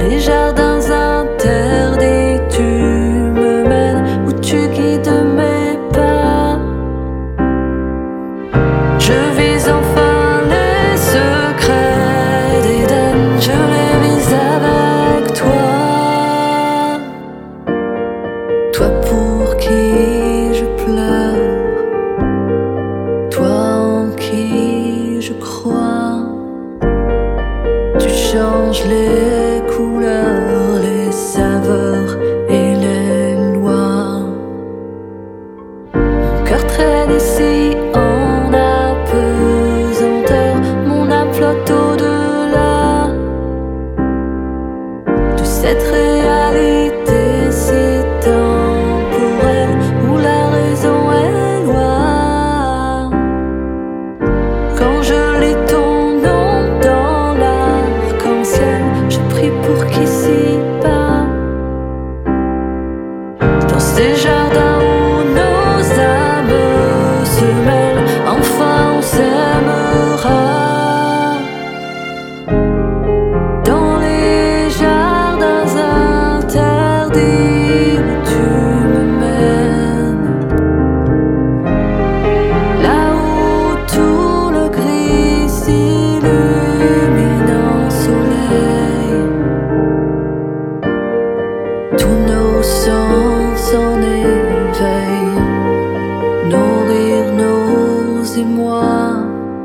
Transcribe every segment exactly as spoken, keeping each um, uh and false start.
les jardins interdits, tu me mènes où tu guides mes pas. Je vis enfin les secrets d'Éden, je les vis avec toi. Toi pour qui je pleure, toi en qui je crois. Tu changes les couleurs, les saveurs et les lois. Mon cœur traîne ici en apesanteur, mon âme flotte au-delà de cette réalité si temporelle où la raison est loi. Quand je lis ton nom dans l'arc-en-ciel, je prie pour qu'ici-bas, dans ces jardins où nos âmes se mêlent, enfin on s'aimera. Dans les jardins interdits où tu me mènes, là où tout le gris s'illumine en soleil, tous nos sens en éveil, nos rires, nos émois,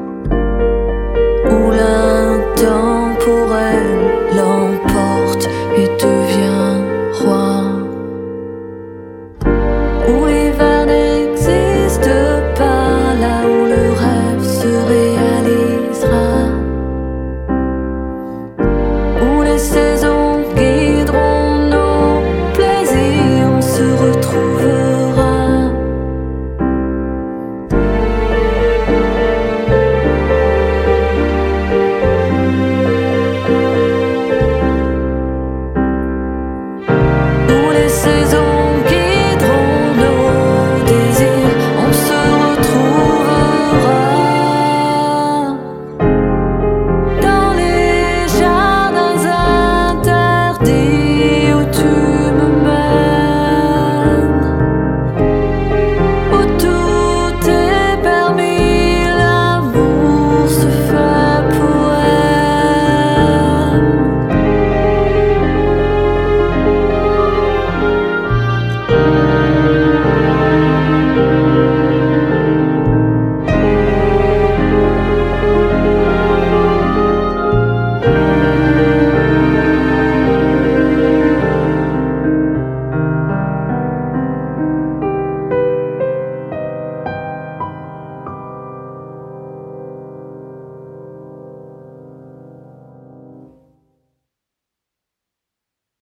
où l'intemporel l'emporte et devient roi, où l'hiver n'existe pas, là où le rêve se réalisera, où les